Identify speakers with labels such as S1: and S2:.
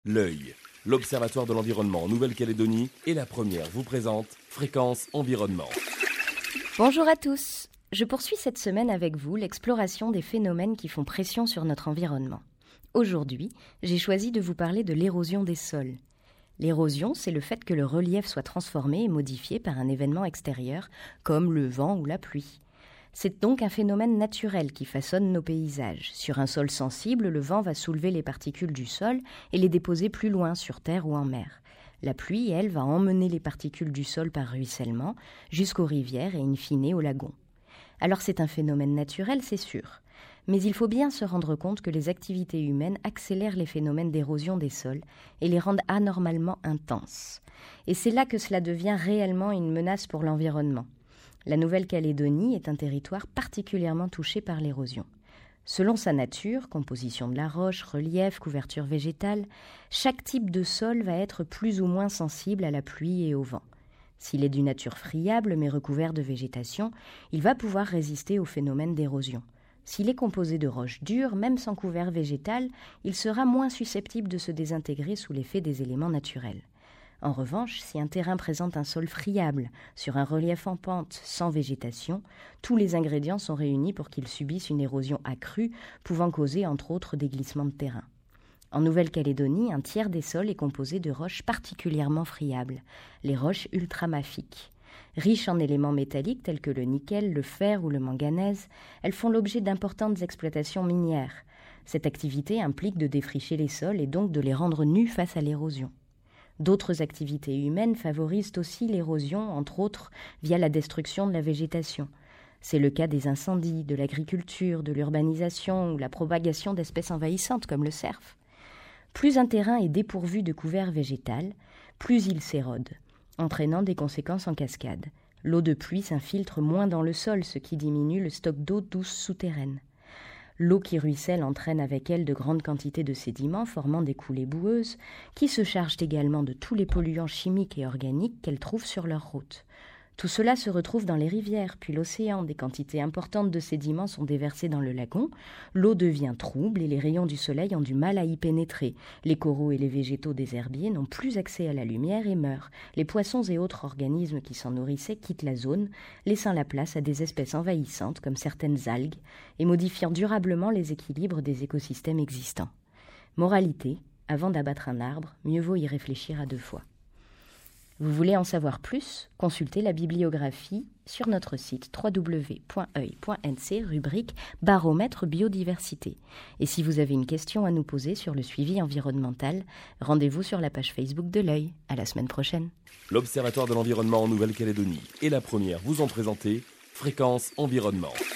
S1: L'œil, l'Observatoire de l'environnement en Nouvelle-Calédonie et la première vous présente Fréquence Environnement.
S2: Bonjour à tous. Je poursuis cette semaine avec vous l'exploration des phénomènes qui font pression sur notre environnement. Aujourd'hui, j'ai choisi de vous parler de l'érosion des sols. L'érosion, c'est le fait que le relief soit transformé et modifié par un événement extérieur, comme le vent ou la pluie. C'est donc un phénomène naturel qui façonne nos paysages. Sur un sol sensible, le vent va soulever les particules du sol et les déposer plus loin, sur terre ou en mer. La pluie, elle, va emmener les particules du sol par ruissellement jusqu'aux rivières et in fine aux lagons. Alors c'est un phénomène naturel, c'est sûr. Mais il faut bien se rendre compte que les activités humaines accélèrent les phénomènes d'érosion des sols et les rendent anormalement intenses. Et c'est là que cela devient réellement une menace pour l'environnement. La Nouvelle-Calédonie est un territoire particulièrement touché par l'érosion. Selon sa nature, composition de la roche, relief, couverture végétale, chaque type de sol va être plus ou moins sensible à la pluie et au vent. S'il est d'une nature friable mais recouvert de végétation, il va pouvoir résister au phénomène d'érosion. S'il est composé de roches dures, même sans couvert végétal, il sera moins susceptible de se désintégrer sous l'effet des éléments naturels. En revanche, si un terrain présente un sol friable, sur un relief en pente, sans végétation, tous les ingrédients sont réunis pour qu'il subisse une érosion accrue, pouvant causer entre autres des glissements de terrain. En Nouvelle-Calédonie, un tiers des sols est composé de roches particulièrement friables, les roches ultramafiques. Riches en éléments métalliques tels que le nickel, le fer ou le manganèse, elles font l'objet d'importantes exploitations minières. Cette activité implique de défricher les sols et donc de les rendre nus face à l'érosion. D'autres activités humaines favorisent aussi l'érosion, entre autres via la destruction de la végétation. C'est le cas des incendies, de l'agriculture, de l'urbanisation ou la propagation d'espèces envahissantes comme le cerf. Plus un terrain est dépourvu de couvert végétal, plus il s'érode, entraînant des conséquences en cascade. L'eau de pluie s'infiltre moins dans le sol, ce qui diminue le stock d'eau douce souterraine. L'eau qui ruisselle entraîne avec elle de grandes quantités de sédiments formant des coulées boueuses qui se chargent également de tous les polluants chimiques et organiques qu'elles trouvent sur leur route. Tout cela se retrouve dans les rivières, puis l'océan. Des quantités importantes de sédiments sont déversés dans le lagon. L'eau devient trouble et les rayons du soleil ont du mal à y pénétrer. Les coraux et les végétaux des herbiers n'ont plus accès à la lumière et meurent. Les poissons et autres organismes qui s'en nourrissaient quittent la zone, laissant la place à des espèces envahissantes comme certaines algues et modifiant durablement les équilibres des écosystèmes existants. Moralité, avant d'abattre un arbre, mieux vaut y réfléchir à deux fois. Vous voulez en savoir plus? Consultez la bibliographie sur notre site www.oeil.nc, rubrique Baromètre biodiversité. Et si vous avez une question à nous poser sur le suivi environnemental, rendez-vous sur la page Facebook de l'Oeil. À la semaine prochaine.
S1: L'Observatoire de l'environnement en Nouvelle-Calédonie et la première vous ont présenté Fréquence Environnement.